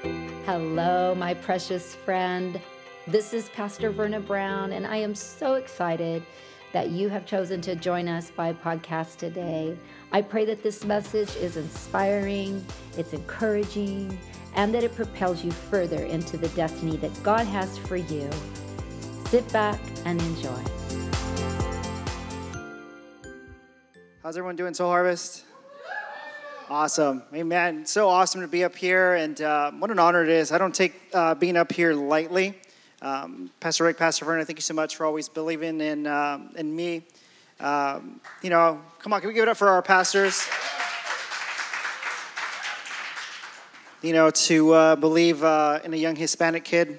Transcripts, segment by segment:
Hello, my precious friend. This is Pastor Verna Brown, and I am so excited that you have chosen to join us by podcast today. I pray that this message is inspiring, it's encouraging, and that it propels you further into the destiny that God has for you. Sit back and enjoy. How's everyone doing, Soul Harvest? Awesome. Amen. So awesome to be up here, and what an honor it is. I don't take being up here lightly. Pastor Rick, Pastor Verna, thank you so much for always believing in me. Come on, can we give it up for our pastors? To believe in a young Hispanic kid.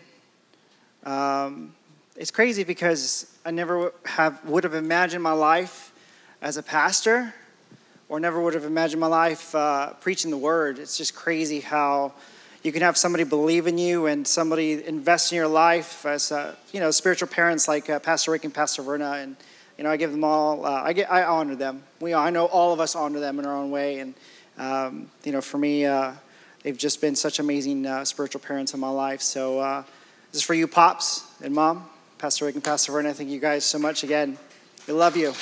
It's crazy because I never would have imagined my life as a pastor, or never would have imagined my life preaching the word. It's just crazy how you can have somebody believe in you and somebody invest in your life as spiritual parents like Pastor Rick and Pastor Verna, and I give them all. I honor them. I know all of us honor them in our own way, and for me, they've just been such amazing spiritual parents in my life. So this is for you, pops and mom, Pastor Rick and Pastor Verna. Thank you guys so much again. We love you.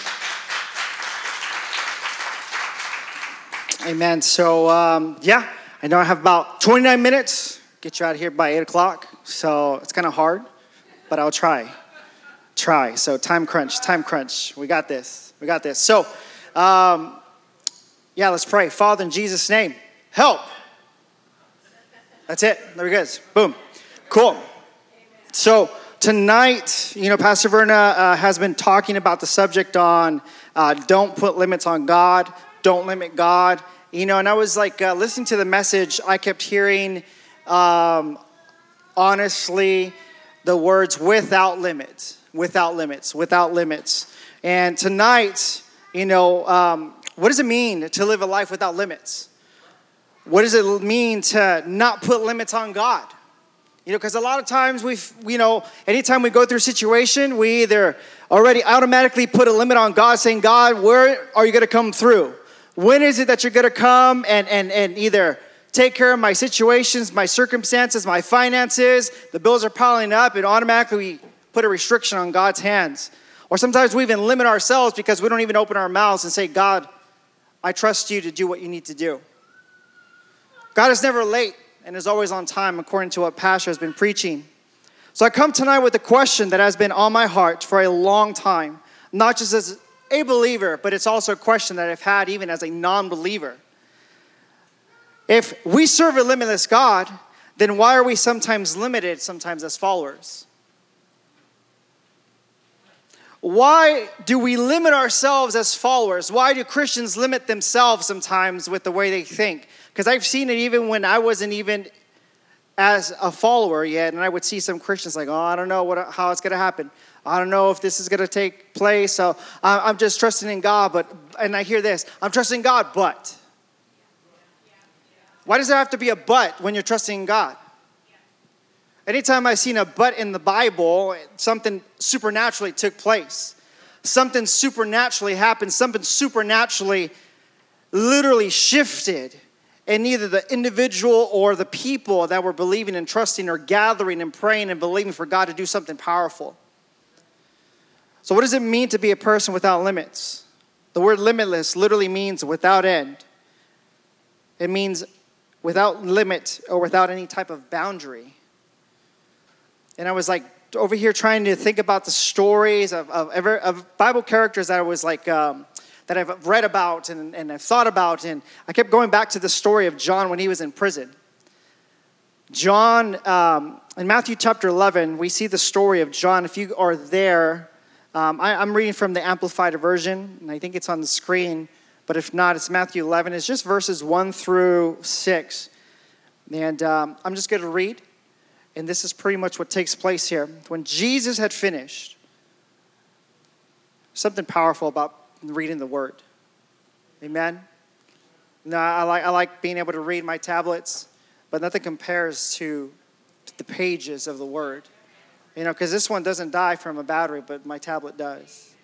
Amen. So, I know I have about 29 minutes. Get you out of here by 8 o'clock. So it's kind of hard, but I'll try. So time crunch. We got this. So, let's pray. Father, in Jesus' name, help. That's it. There it goes. Boom. Cool. So tonight, Pastor Verna has been talking about the subject on don't put limits on God. Don't limit God. And I was listening to the message, I kept hearing, honestly, the words without limits. And tonight, what does it mean to live a life without limits? What does it mean to not put limits on God? Because a lot of times anytime we go through a situation, we either already automatically put a limit on God, saying, God, where are you going to come through? When is it that you're going to come and either take care of my situations, my circumstances, my finances? The bills are piling up, and automatically we put a restriction on God's hands. Or sometimes we even limit ourselves because we don't even open our mouths and say, God, I trust you to do what you need to do. God is never late and is always on time, according to what Pastor has been preaching. So I come tonight with a question that has been on my heart for a long time, not just as a believer, but it's also a question that I've had even as a non-believer. If we serve a limitless God, then why are we sometimes limited, sometimes as followers? Why do we limit ourselves as followers? Why do Christians limit themselves sometimes with the way they think? Because I've seen it even when I wasn't even as a follower yet, and I would see some Christians like, I don't know how it's going to happen. I don't know if this is going to take place, so I'm just trusting in God. And I hear this, I'm trusting God, but. Why does there have to be a but when you're trusting in God? Anytime I've seen a but in the Bible, something supernaturally took place. Something supernaturally happened. Something supernaturally literally shifted. And neither the individual or the people that were believing and trusting or gathering and praying and believing for God to do something powerful. So what does it mean to be a person without limits? The word limitless literally means without end. It means without limit or without any type of boundary. And I was over here trying to think about the stories of Bible characters that I was that I've read about and I've thought about. And I kept going back to the story of John when he was in prison. John, in Matthew chapter 11, we see the story of John. If you are there, I'm reading from the Amplified version, and I think it's on the screen. But if not, it's Matthew 11. It's just verses 1 through 6. And I'm just going to read. And this is pretty much what takes place here. When Jesus had finished, something powerful about reading the Word. Amen? No, I like being able to read my tablets, but nothing compares to the pages of the Word. Because this one doesn't die from a battery, but my tablet does.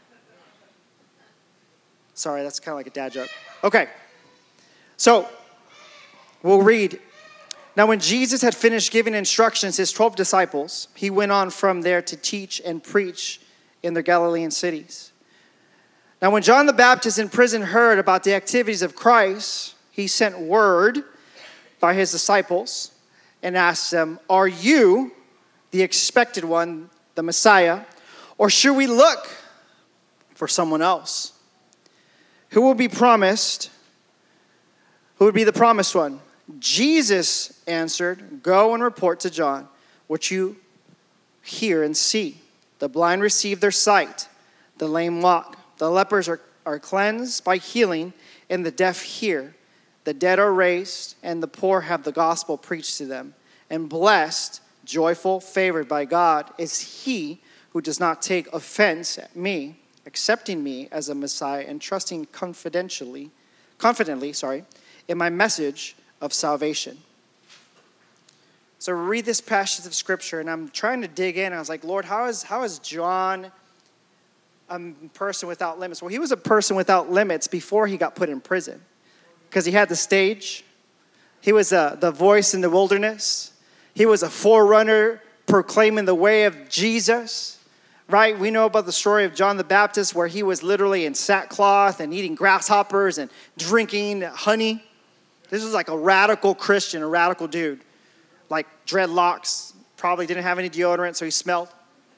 Sorry, that's kind of like a dad joke. Okay. So, we'll read. Now, when Jesus had finished giving instructions, his 12 disciples, he went on from there to teach and preach in the Galilean cities. Now, when John the Baptist in prison heard about the activities of Christ, he sent word by his disciples and asked them, "Are you the expected one, the Messiah, or should we look for someone else? Who will be promised? Who would be the promised one?" Jesus answered, "Go and report to John what you hear and see. The blind receive their sight, the lame walk, the lepers are cleansed by healing, and the deaf hear. The dead are raised, and the poor have the gospel preached to them. And blessed, joyful, favored by God is he who does not take offense at me, accepting me as a Messiah and trusting confidently, in my message of salvation." So read this passage of scripture, and I'm trying to dig in. I was like, Lord, how is John a person without limits? Well, he was a person without limits before he got put in prison, because he had the stage. He was the voice in the wilderness. He was a forerunner proclaiming the way of Jesus, right? We know about the story of John the Baptist, where he was literally in sackcloth and eating grasshoppers and drinking honey. This was like a radical Christian, a radical dude. Like dreadlocks, probably didn't have any deodorant, so he smelled,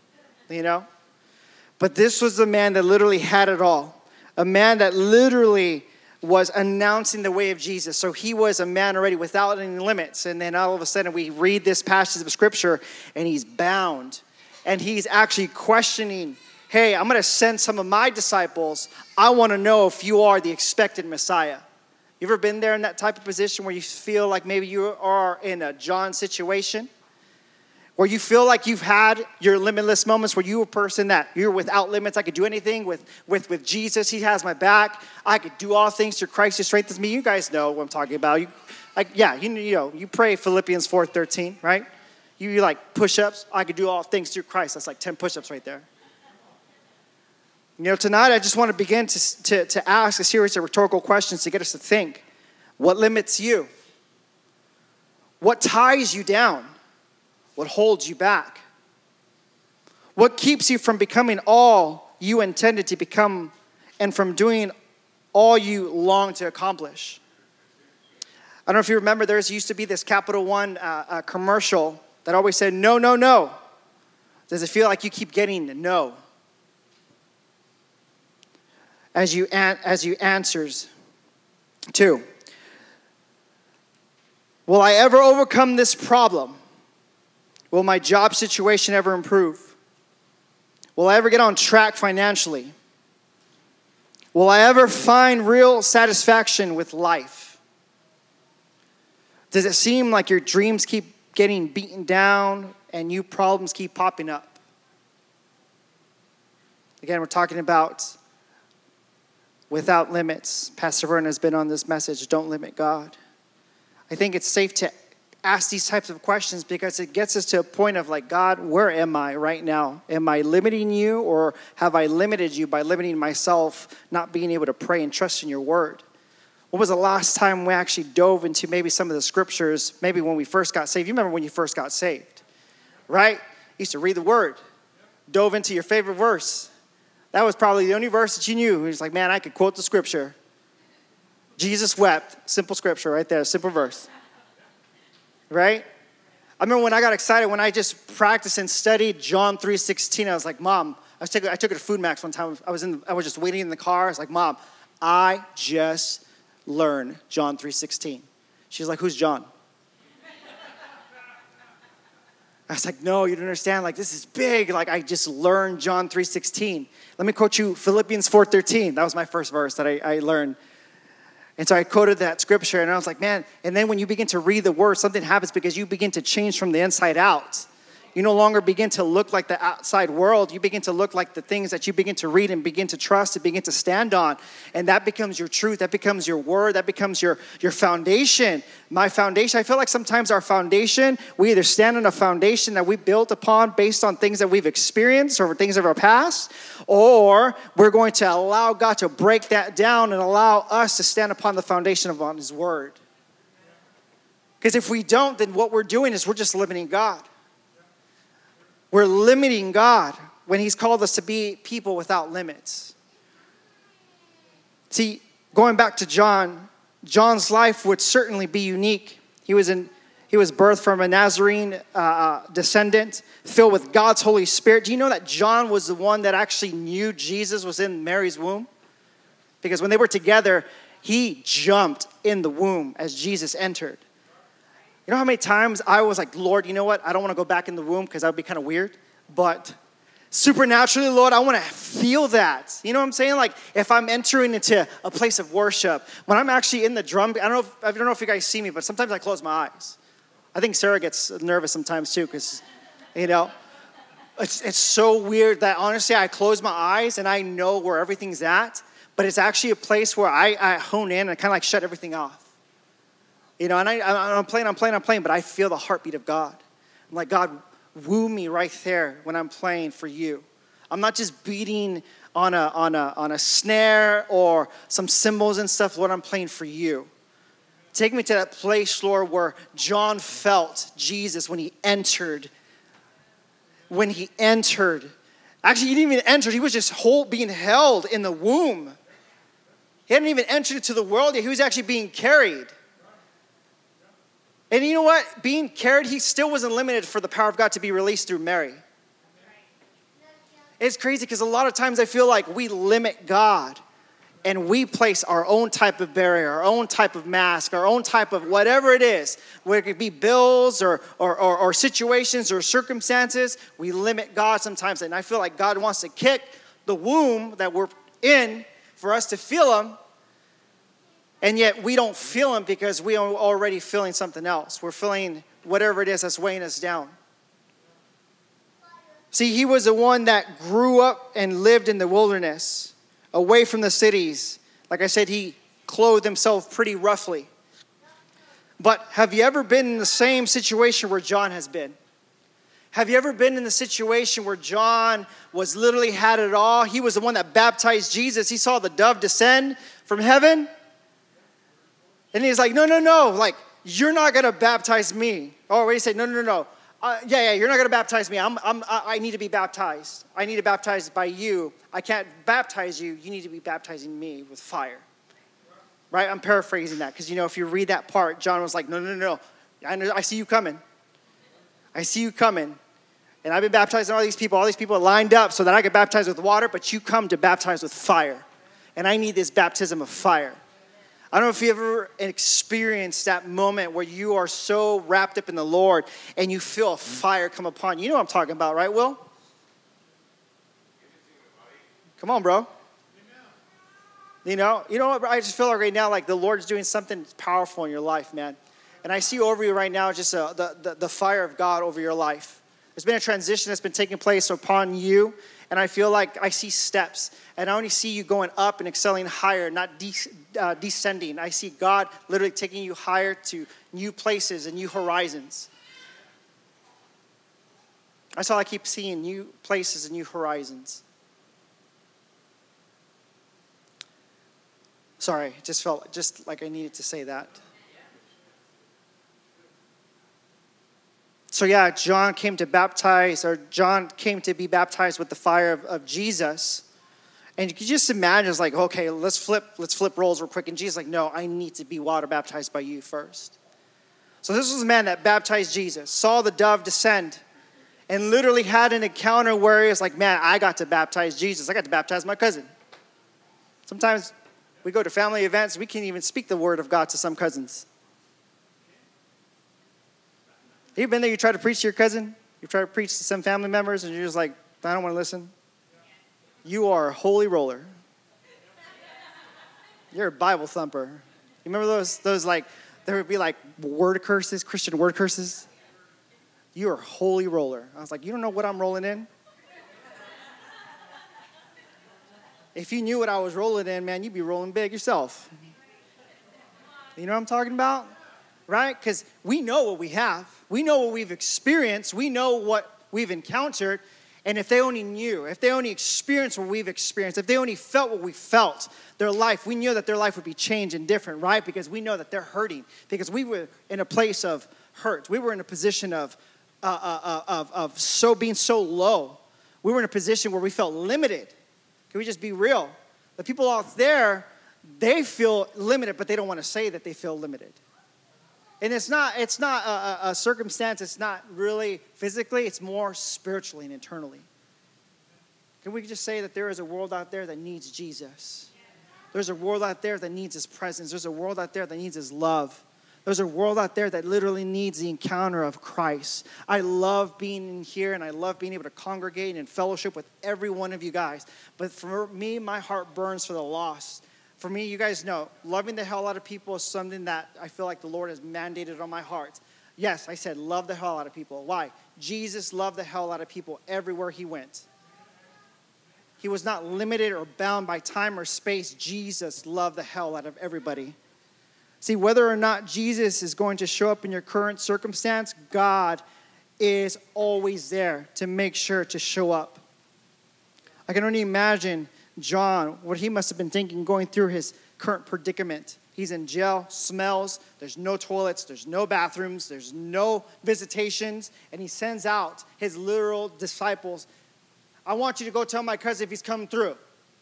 But this was the man that literally had it all. A man that literally was announcing the way of Jesus. So he was a man already without any limits. And then all of a sudden we read this passage of scripture and he's bound. And he's actually questioning, hey, I'm going to send some of my disciples. I want to know if you are the expected Messiah. You ever been there in that type of position where you feel like maybe you are in a John situation? Where you feel like you've had your limitless moments, where you're a person that you're without limits. I could do anything with Jesus. He has my back. I could do all things through Christ who strengthens me. You guys know what I'm talking about. You pray Philippians 4:13, right? You like push-ups. I could do all things through Christ. That's like 10 push-ups right there. Tonight I just want to begin to ask a series of rhetorical questions to get us to think. What limits you? What ties you down? What holds you back? What keeps you from becoming all you intended to become and from doing all you long to accomplish? I don't know if you remember, there used to be this Capital One commercial that always said, "No, no, no." Does it feel like you keep getting no? As you answers to, will I ever overcome this problem? Will my job situation ever improve? Will I ever get on track financially? Will I ever find real satisfaction with life? Does it seem like your dreams keep getting beaten down and new problems keep popping up? Again, we're talking about without limits. Pastor Vernon has been on this message, don't limit God. I think it's safe to ask these types of questions because it gets us to a point of like, God, where am I right now? Am I limiting you, or have I limited you by limiting myself, not being able to pray and trust in your word? When was the last time we actually dove into maybe some of the scriptures, maybe when we first got saved? You remember when you first got saved, right? You used to read the word, dove into your favorite verse. That was probably the only verse that you knew. He was like, man, I could quote the scripture. Jesus wept. Simple scripture right there, simple verse. Right? I remember when I got excited, when I just practiced and studied John 3:16, I was like, Mom, I took it to Food Max one time. I was just waiting in the car. I was like, Mom, I just learned John 3:16. She's like, who's John? I was like, no, you don't understand. Like, this is big. Like, I just learned John 3:16. Let me quote you Philippians 4:13. That was my first verse that I learned. And so I quoted that scripture, and I was like, man, and then when you begin to read the word, something happens because you begin to change from the inside out. You no longer begin to look like the outside world. You begin to look like the things that you begin to read and begin to trust and begin to stand on. And that becomes your truth. That becomes your word. That becomes your foundation. My foundation. I feel like sometimes our foundation, we either stand on a foundation that we built upon based on things that we've experienced or things of our past, or we're going to allow God to break that down and allow us to stand upon the foundation of on his word. Because if we don't, then what we're doing is we're just limiting God. We're limiting God when he's called us to be people without limits. See, going back to John, John's life would certainly be unique. He was birthed from a Nazarene descendant filled with God's Holy Spirit. Do you know that John was the one that actually knew Jesus was in Mary's womb? Because when they were together, he jumped in the womb as Jesus entered. You know how many times I was like, Lord, you know what? I don't want to go back in the womb because that would be kind of weird. But supernaturally, Lord, I want to feel that. You know what I'm saying? Like if I'm entering into a place of worship, when I'm actually in the drum, I don't know if you guys see me, but sometimes I close my eyes. I think Sarah gets nervous sometimes too because, you know, it's so weird that honestly I close my eyes and I know where everything's at, but it's actually a place where I hone in and kind of like shut everything off. You know, and I'm playing, but I feel the heartbeat of God. I'm like, God, woo me right there when I'm playing for you. I'm not just beating on a snare or some cymbals and stuff. Lord, I'm playing for you. Take me to that place, Lord, where John felt Jesus when he entered. When he entered. Actually, he didn't even enter. He was just being held in the womb. He hadn't even entered into the world yet. He was actually being carried. And you know what? Being carried, he still wasn't limited for the power of God to be released through Mary. It's crazy because a lot of times I feel like we limit God and we place our own type of barrier, our own type of mask, our own type of whatever it is, whether it could be bills or situations or circumstances. We limit God sometimes. And I feel like God wants to kick the womb that we're in for us to feel him. And yet we don't feel him because we are already feeling something else. We're feeling whatever it is that's weighing us down. See, he was the one that grew up and lived in the wilderness, away from the cities. Like I said, he clothed himself pretty roughly. But have you ever been in the same situation where John has been? Have you ever been in the situation where John was literally had it all? He was the one that baptized Jesus. He saw the dove descend from heaven. And he's like, no. Like, you're not going to baptize me. Oh, wait, he said, no. Yeah, you're not going to baptize me. I need to be baptized. I need to be baptized by you. I can't baptize you. You need to be baptizing me with fire. Right? I'm paraphrasing that because, you know, if you read that part, John was like, no. I see you coming. I see you coming. And I've been baptizing all these people are lined up so that I get baptized with water, but you come to baptize with fire. And I need this baptism of fire. I don't know if you ever experienced that moment where you are so wrapped up in the Lord and you feel a fire come upon you. You know what I'm talking about, right, Will? Come on, bro. You know what? I just feel like right now, like the Lord's doing something powerful in your life, man. And I see over you right now just the fire of God over your life. There's been a transition that's been taking place upon you. And I feel like I see steps. And I only see you going up and excelling higher, not descending. I see God literally taking you higher to new places and new horizons. That's all I keep seeing, new places and new horizons. Sorry, just felt just like I needed to say that. So yeah, John came to be baptized with the fire of Jesus. And you can just imagine, it's like, okay, let's flip roles real quick. And Jesus is like, no, I need to be water baptized by you first. So this was a man that baptized Jesus, saw the dove descend, and literally had an encounter where he was like, man, I got to baptize Jesus. I got to baptize my cousin. Sometimes we go to family events, we can't even speak the word of God to some cousins. You been there, you try to preach to your cousin, you try to preach to some family members, and you're just like, I don't want to listen. You are a holy roller. You're a Bible thumper. You remember those like, there would be like word curses, Christian word curses? You're a holy roller. I was like, you don't know what I'm rolling in? If you knew what I was rolling in, man, you'd be rolling big yourself. You know what I'm talking about? Right? Because we know what we have. We know what we've experienced. We know what we've encountered. And if they only knew, if they only experienced what we've experienced, if they only felt what we felt, their life, we knew that their life would be changed and different, right? Because we know that they're hurting. Because we were in a place of hurt. We were in a position of being so low. We were in a position where we felt limited. Can we just be real? The people out there, they feel limited, but they don't want to say that they feel limited. And it's not a circumstance. It's not really physically. It's more spiritually and internally. Can we just say that there is a world out there that needs Jesus? There's a world out there that needs his presence. There's a world out there that needs his love. There's a world out there that literally needs the encounter of Christ. I love being in here, and I love being able to congregate and fellowship with every one of you guys. But for me, my heart burns for the lost. For me, you guys know, loving the hell out of people is something that I feel like the Lord has mandated on my heart. Yes, I said love the hell out of people. Why? Jesus loved the hell out of people everywhere he went. He was not limited or bound by time or space. Jesus loved the hell out of everybody. See, whether or not Jesus is going to show up in your current circumstance, God is always there to make sure to show up. I can only imagine John, what he must have been thinking going through his current predicament. He's in jail, smells, there's no toilets, there's no bathrooms, there's no visitations, and he sends out his literal disciples. I want you to go tell my cousin if he's coming through.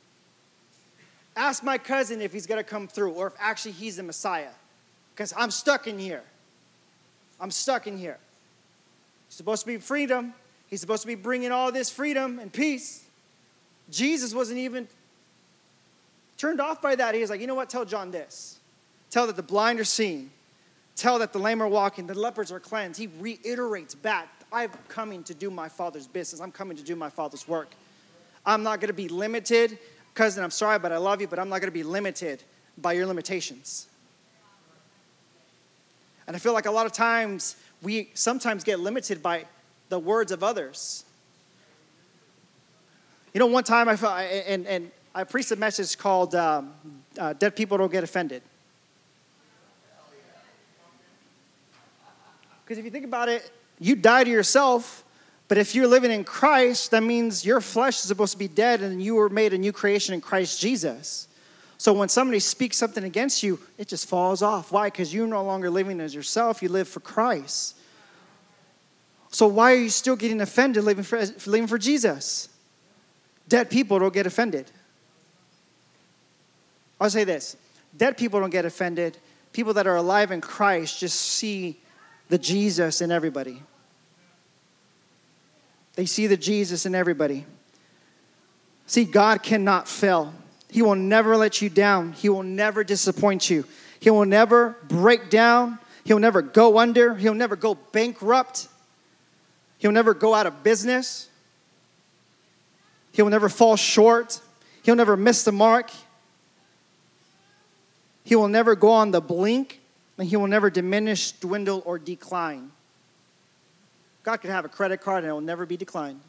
Ask my cousin if he's going to come through, or if actually he's the Messiah. Because I'm stuck in here. I'm stuck in here. He's supposed to be freedom. He's supposed to be bringing all this freedom and peace. Jesus wasn't even turned off by that. He was like, you know what? Tell John this. Tell that the blind are seeing. Tell that the lame are walking. The lepers are cleansed. He reiterates back, I'm coming to do my Father's business. I'm coming to do my Father's work. I'm not going to be limited. Cousin, I'm sorry, but I love you, but I'm not going to be limited by your limitations. And I feel like a lot of times we sometimes get limited by the words of others. You know, one time I preached a message called Dead People Don't Get Offended. Because if you think about it, you die to yourself, but if you're living in Christ, that means your flesh is supposed to be dead and you were made a new creation in Christ Jesus. So when somebody speaks something against you, it just falls off. Why? Because you're no longer living as yourself. You live for Christ. So why are you still getting offended living for Jesus? Dead people don't get offended. I'll say this. Dead people don't get offended. People that are alive in Christ just see the Jesus in everybody. They see the Jesus in everybody. See, God cannot fail. He will never let you down. He will never disappoint you. He will never break down. He'll never go under. He'll never go bankrupt. He'll never go out of business. He'll never fall short. He'll never miss the mark. He will never go on the blink, and he will never diminish, dwindle, or decline. God could have a credit card and it will never be declined.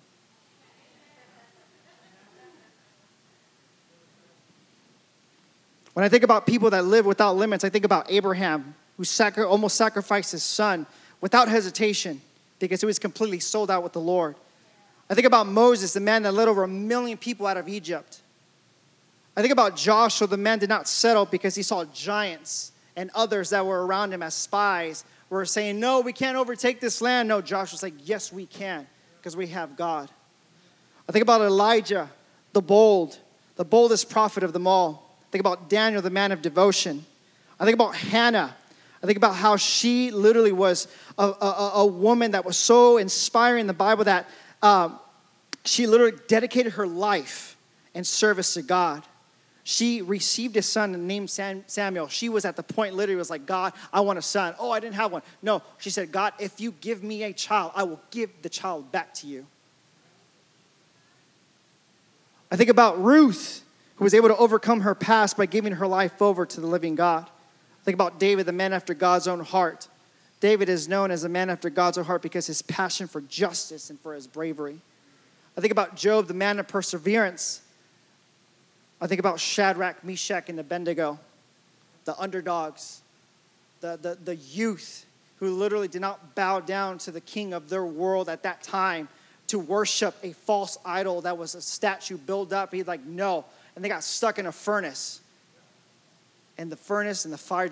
When I think about people that live without limits, I think about Abraham, who almost sacrificed his son without hesitation because he was completely sold out with the Lord. I think about Moses, the man that led over 1 million people out of Egypt. I think about Joshua, the man did not settle because he saw giants and others that were around him as spies were saying, no, we can't overtake this land. No, Joshua's like, yes, we can, because we have God. I think about Elijah, the boldest prophet of them all. I think about Daniel, the man of devotion. I think about Hannah. I think about how she literally was a woman that was so inspiring in the Bible that she literally dedicated her life in service to God. She received a son named Samuel. She was at the point literally was like, God, I want a son. Oh, I didn't have one. No, she said, God, if you give me a child, I will give the child back to you. I think about Ruth, who was able to overcome her past by giving her life over to the living God. I think about David, the man after God's own heart. David is known as a man after God's own heart because his passion for justice and for his bravery. I think about Job, the man of perseverance. I think about Shadrach, Meshach, and Abednego, the underdogs, the youth who literally did not bow down to the king of their world at that time, to worship a false idol that was a statue built up. He's like, no. And they got stuck in a furnace. And the furnace and the fire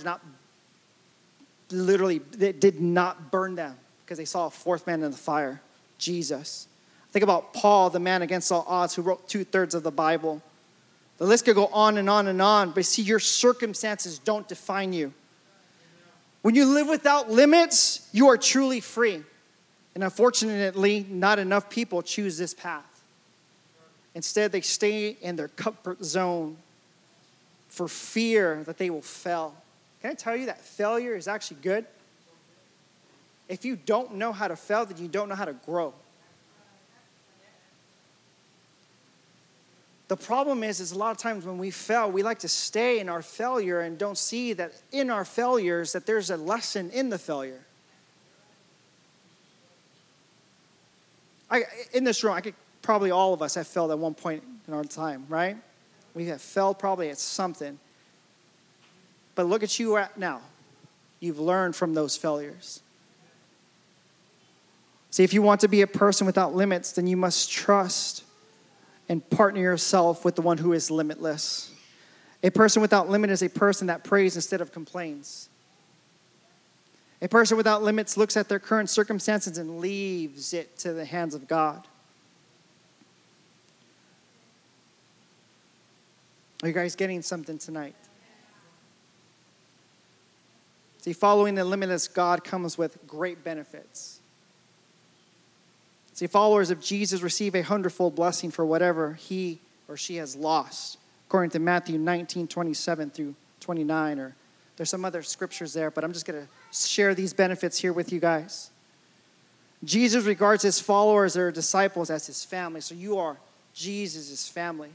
did not burn them because they saw a fourth man in the fire, Jesus. Think about Paul, the man against all odds who wrote 2/3 of the Bible. The list could go on and on and on, but see, your circumstances don't define you. When you live without limits, you are truly free. And unfortunately, not enough people choose this path. Instead, they stay in their comfort zone for fear that they will fail. Can I tell you that failure is actually good? If you don't know how to fail, then you don't know how to grow. The problem is a lot of times when we fail, we like to stay in our failure and don't see that in our failures that there's a lesson in the failure. In this room, probably all of us have failed at one point in our time, right? We have failed probably at something. But look at you now. You've learned from those failures. See, if you want to be a person without limits, then you must trust and partner yourself with the one who is limitless. A person without limit is a person that prays instead of complains. A person without limits looks at their current circumstances and leaves it to the hands of God. Are you guys getting something tonight? See, following the limitless God comes with great benefits. See, followers of Jesus receive a hundredfold blessing for whatever he or she has lost, according to Matthew 19:27 through 29. Or there's some other scriptures there, but I'm just going to share these benefits here with you guys. Jesus regards his followers or disciples as his family. So you are Jesus' family.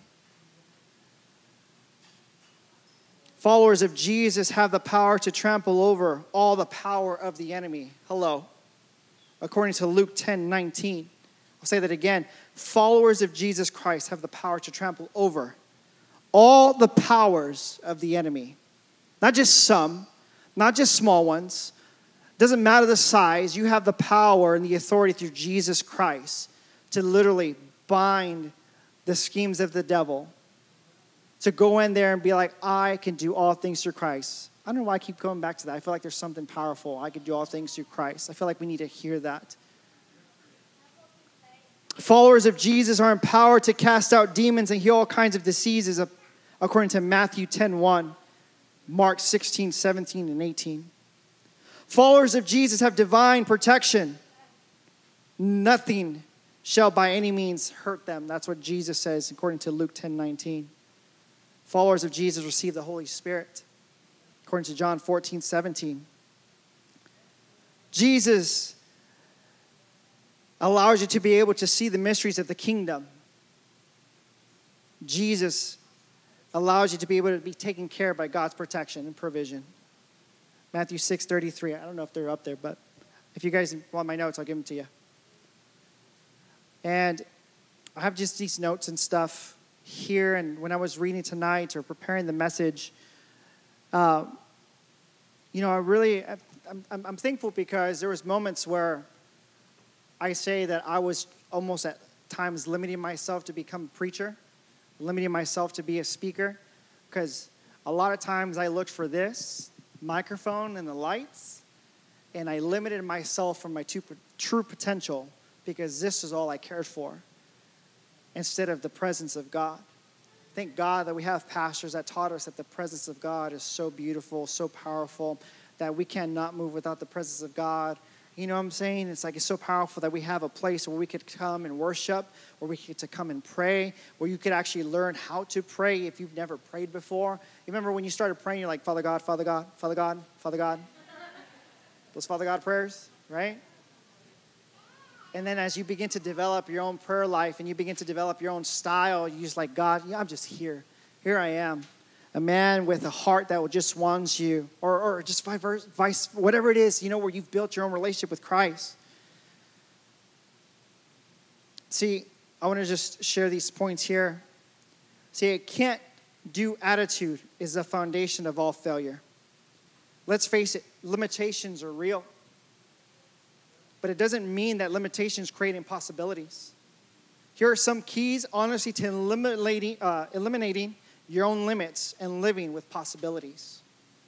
Followers of Jesus have the power to trample over all the power of the enemy. Hello. According to Luke 10:19. I'll say that again. Followers of Jesus Christ have the power to trample over all the powers of the enemy. Not just some, not just small ones. Doesn't matter the size. You have the power and the authority through Jesus Christ to literally bind the schemes of the devil. To go in there and be like, I can do all things through Christ. I don't know why I keep going back to that. I feel like there's something powerful. I can do all things through Christ. I feel like we need to hear that. Followers of Jesus are empowered to cast out demons and heal all kinds of diseases, according to Matthew 10:1, Mark 16:17 and 18. Followers of Jesus have divine protection. Nothing shall by any means hurt them. That's what Jesus says, according to Luke 10:19. Followers of Jesus receive the Holy Spirit, according to John 14:17. Jesus allows you to be able to see the mysteries of the kingdom. Jesus allows you to be able to be taken care of by God's protection and provision. Matthew 6:33. I don't know if they're up there, but if you guys want my notes, I'll give them to you. And I have just these notes and stuff here, and when I was reading tonight or preparing the message, I'm thankful because there was moments where I say that I was almost at times limiting myself to become a preacher, limiting myself to be a speaker, because a lot of times I looked for this microphone and the lights, and I limited myself from my true potential because this is all I cared for, instead of the presence of God. Thank God that we have pastors that taught us that the presence of God is so beautiful, so powerful, that we cannot move without the presence of God. You know what I'm saying? It's so powerful that we have a place where we could come and worship, where we get to come and pray, where you could actually learn how to pray if you've never prayed before. You remember when you started praying, you're like, Father God, Father God, Father God, Father God. Those Father God prayers, right? And then as you begin to develop your own prayer life and you begin to develop your own style, you're just like, God, I'm just here. Here I am. A man with a heart that just wants you. Or just vice, whatever it is, where you've built your own relationship with Christ. See, I want to just share these points here. See, a can't-do attitude is the foundation of all failure. Let's face it, limitations are real. but it doesn't mean that limitations create impossibilities. Here are some keys, honestly, to eliminating your own limits and living with possibilities.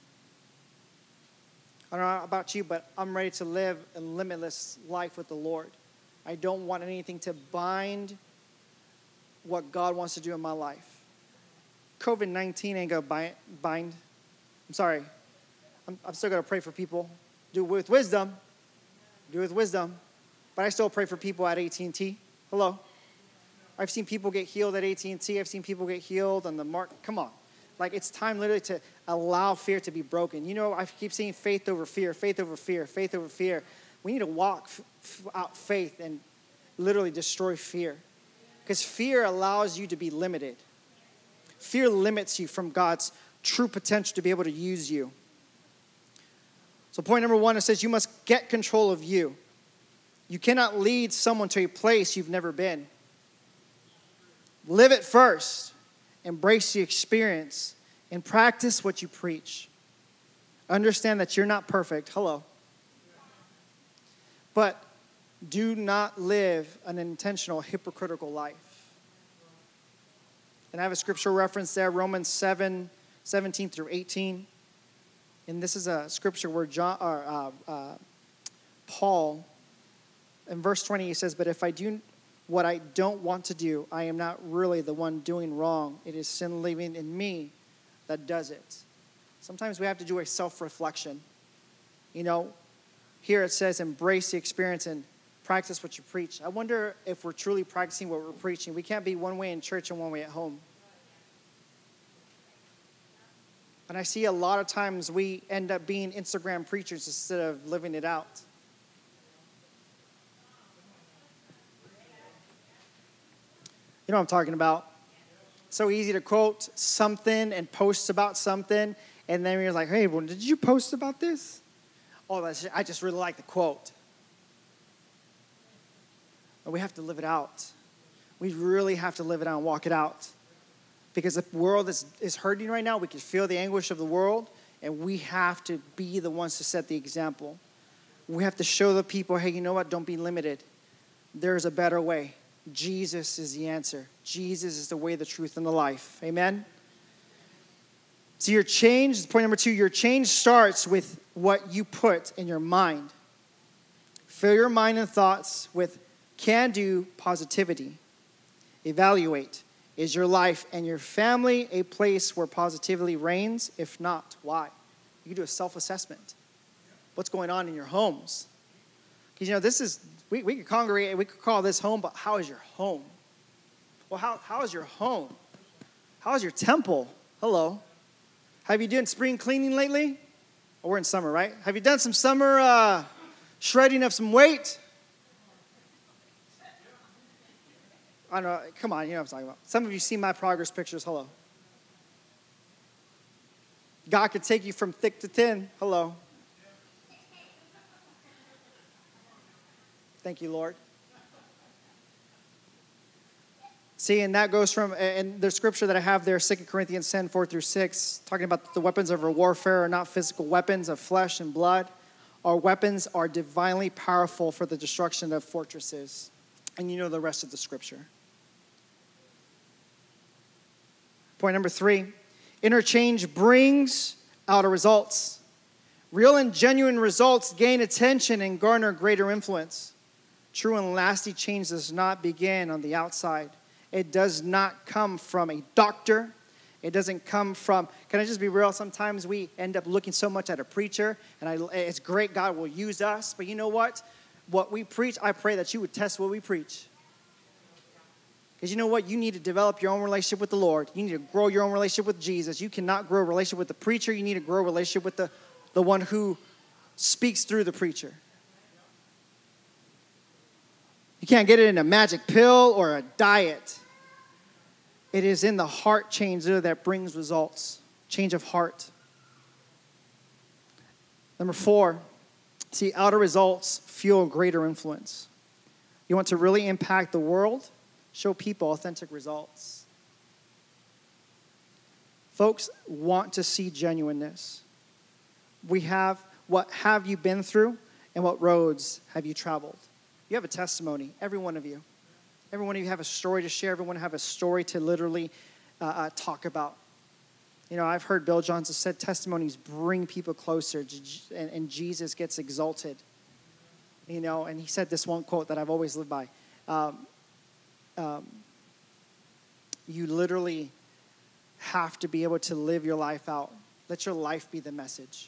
I don't know about you, but I'm ready to live a limitless life with the Lord. I don't want anything to bind what God wants to do in my life. COVID-19 ain't going to bind. I'm sorry. I'm still going to pray for people. Do it with wisdom. Do it with wisdom. But I still pray for people at AT&T. Hello. I've seen people get healed at AT&T. I've seen people get healed on the mark. Come on. Like, it's time literally to allow fear to be broken. You know, I keep saying faith over fear, faith over fear, faith over fear. We need to walk out faith and literally destroy fear. Because fear allows you to be limited. Fear limits you from God's true potential to be able to use you. So point number 1, it says you must get control of you. You cannot lead someone to a place you've never been. Live it first. Embrace the experience and practice what you preach. Understand that you're not perfect. Hello. But do not live an intentional, hypocritical life. And I have a scriptural reference there, Romans 7:17 through 18. And this is a scripture where Paul, in verse 20, he says, "But if I do what I don't want to do, I am not really the one doing wrong. It is sin living in me that does it." Sometimes we have to do a self-reflection. You know, here it says, embrace the experience and practice what you preach. I wonder if we're truly practicing what we're preaching. We can't be one way in church and one way at home. And I see a lot of times we end up being Instagram preachers instead of living it out. You know what I'm talking about. So easy to quote something and post about something, and then you're like, hey, well, did you post about this? Oh, I just really like the quote. But we have to live it out. We really have to live it out and walk it out. Because the world is hurting right now. We can feel the anguish of the world, and we have to be the ones to set the example. We have to show the people, hey, you know what? Don't be limited. There's a better way. Jesus is the answer. Jesus is the way, the truth, and the life. Amen? So your change, point number 2, your change starts with what you put in your mind. Fill your mind and thoughts with can-do positivity. Evaluate. Is your life and your family a place where positivity reigns? If not, why? You can do a self-assessment. What's going on in your homes? Because, you know, this is, we could congregate, we could call this home, but how is your home? Well, how is your home? How is your temple? Hello. Have you done spring cleaning lately? Oh, we're in summer, right? Have you done some summer shredding of some weight? I don't know. Come on, you know what I'm talking about. Some of you see my progress pictures. Hello. God could take you from thick to thin. Hello. Thank you, Lord. See, and that goes from, and the scripture that I have there, 2 Corinthians 10, 4 through 6, talking about the weapons of our warfare are not physical weapons of flesh and blood. Our weapons are divinely powerful for the destruction of fortresses. And you know the rest of the scripture. Point number 3, interchange brings outer results. Real and genuine results gain attention and garner greater influence. True and lasting change does not begin on the outside. It does not come from a doctor. It doesn't come from, can I just be real? Sometimes we end up looking so much at a preacher, and it's great, God will use us. But you know what? What we preach, I pray that you would test what we preach. Because you know what? You need to develop your own relationship with the Lord. You need to grow your own relationship with Jesus. You cannot grow a relationship with the preacher. You need to grow a relationship with the one who speaks through the preacher. You can't get it in a magic pill or a diet. It is in the heart change that brings results. Change of heart. Number 4, see, outer results fuel greater influence. You want to really impact the world? Show people authentic results. Folks want to see genuineness. We have, what have you been through? And what roads have you traveled? You have a testimony, every one of you. Every one of you have a story to share. Everyone have a story to literally talk about. You know, I've heard Bill Johnson said testimonies bring people closer, and Jesus gets exalted. You know, and he said this one quote that I've always lived by. You literally have to be able to live your life out. Let your life be the message.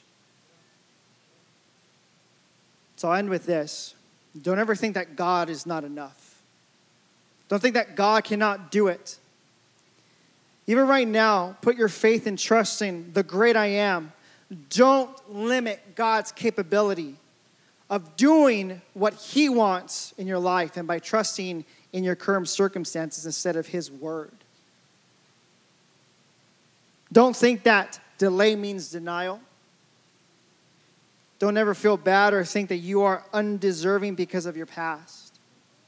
So I'll end with this. Don't ever think that God is not enough. Don't think that God cannot do it. Even right now, put your faith and trust in the great I am. Don't limit God's capability of doing what he wants in your life and by trusting in your current circumstances instead of his word. Don't think that delay means denial. Don't ever feel bad or think that you are undeserving because of your past.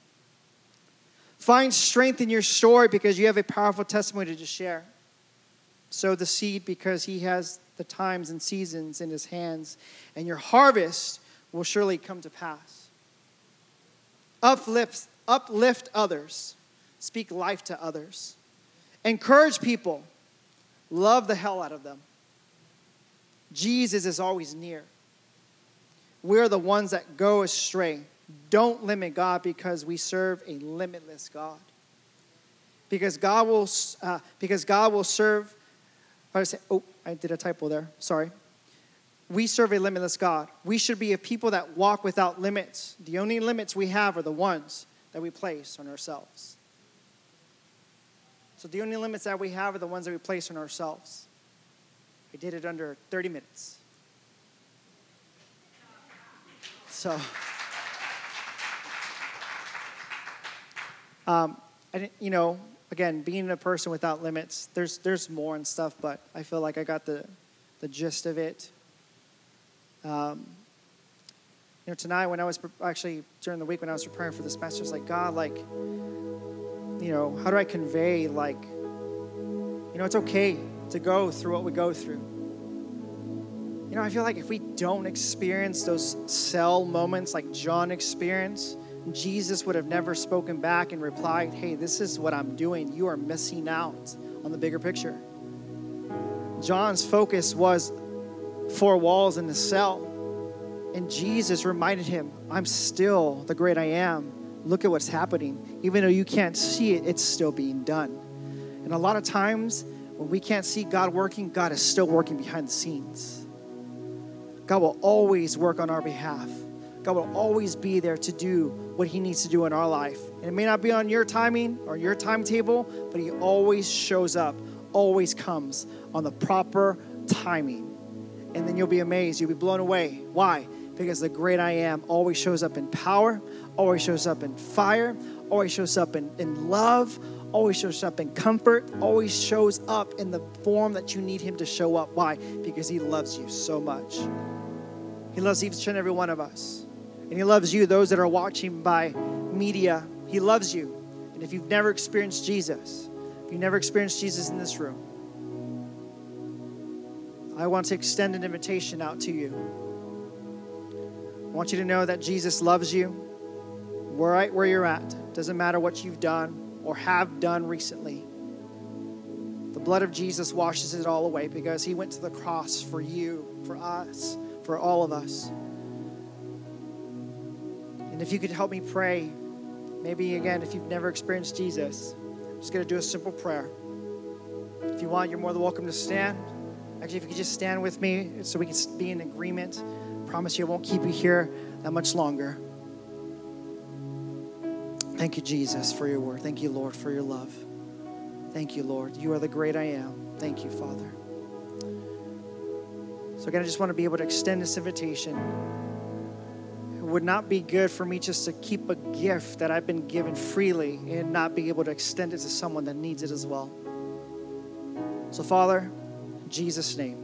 Find strength in your story because you have a powerful testimony to share. Sow the seed because he has the times and seasons in his hands, and your harvest will surely come to pass. Uplift others. Speak life to others. Encourage people. Love the hell out of them. Jesus is always near. We're the ones that go astray. Don't limit God because we serve a limitless God. Because God will serve. I did a typo there. Sorry. We serve a limitless God. We should be a people that walk without limits. The only limits we have are the ones that we place on ourselves. So the only limits that we have are the ones that we place on ourselves. I did it under 30 minutes. So, again, being a person without limits, there's more and stuff, but I feel like I got the gist of it. Tonight when I was during the week when I was preparing for this message, like, God, like, how do I convey, like, it's okay to go through what we go through. I feel like if we don't experience those cell moments like John experienced, Jesus would have never spoken back and replied, hey, this is what I'm doing. You are missing out on the bigger picture. John's focus was 4 walls in the cell. And Jesus reminded him, I'm still the great I am. Look at what's happening. Even though you can't see it, it's still being done. And a lot of times when we can't see God working, God is still working behind the scenes. God will always work on our behalf. God will always be there to do what he needs to do in our life. And it may not be on your timing or your timetable, but he always shows up, always comes on the proper timing. And then you'll be amazed. You'll be blown away. Why? Because the great I am always shows up in power, always shows up in fire, always shows up in love, always shows up in comfort, always shows up in the form that you need him to show up. Why? Because he loves you so much. He loves each and every one of us. And he loves you, those that are watching by media. He loves you. And if you've never experienced Jesus, if you've never experienced Jesus in this room, I want to extend an invitation out to you. I want you to know that Jesus loves you right where you're at. Doesn't matter what you've done or have done recently. The blood of Jesus washes it all away because he went to the cross for you, for us, for all of us. And if you could help me pray, maybe again, if you've never experienced Jesus, I'm just going to do a simple prayer. If you want, you're more than welcome to stand. Actually, if you could just stand with me so we can be in agreement. I promise you I won't keep you here that much longer. Thank you, Jesus, for your word. Thank you, Lord, for your love. Thank you, Lord. You are the great I am. Thank you, Father. So again, I just want to be able to extend this invitation. It would not be good for me just to keep a gift that I've been given freely and not be able to extend it to someone that needs it as well. So, Father, in Jesus' name,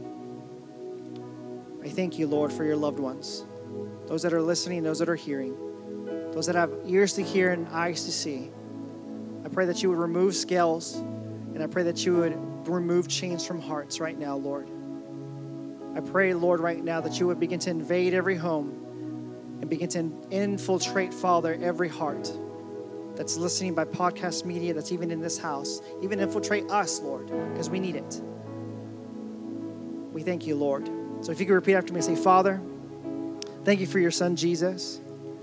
I thank you, Lord, for your loved ones. Those that are listening, those that are hearing, those that have ears to hear and eyes to see. I pray that you would remove scales, and I pray that you would remove chains from hearts right now, Lord. I pray, Lord, right now that you would begin to invade every home and begin to infiltrate, Father, every heart that's listening by podcast media, that's even in this house. Even infiltrate us, Lord, because we need it. We thank you, Lord. So if you could repeat after me, say, Father, thank you for your son, Jesus,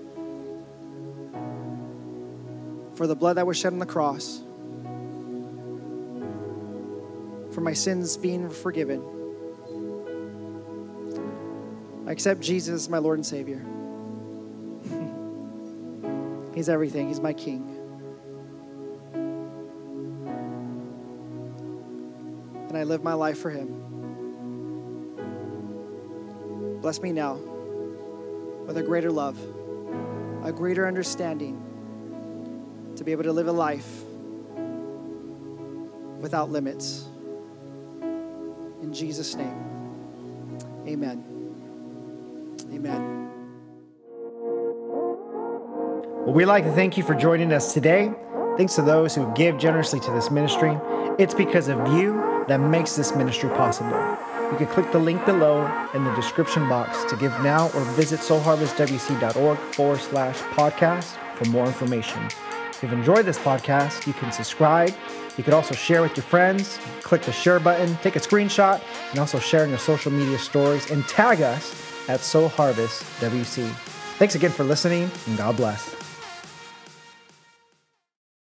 for the blood that was shed on the cross, for my sins being forgiven. I accept Jesus as my Lord and Savior. He's everything. He's my King. And I live my life for him. Bless me now with a greater love, a greater understanding to be able to live a life without limits. In Jesus' name, amen. Amen. Well, we'd like to thank you for joining us today. Thanks to those who give generously to this ministry. It's because of you that makes this ministry possible. You can click the link below in the description box to give now or visit soulharvestwc.org/podcast for more information. If you've enjoyed this podcast, you can subscribe. You could also share with your friends. Click the share button, take a screenshot, and also share in your social media stories and tag us at Soul Harvest WC. Thanks again for listening, and God bless.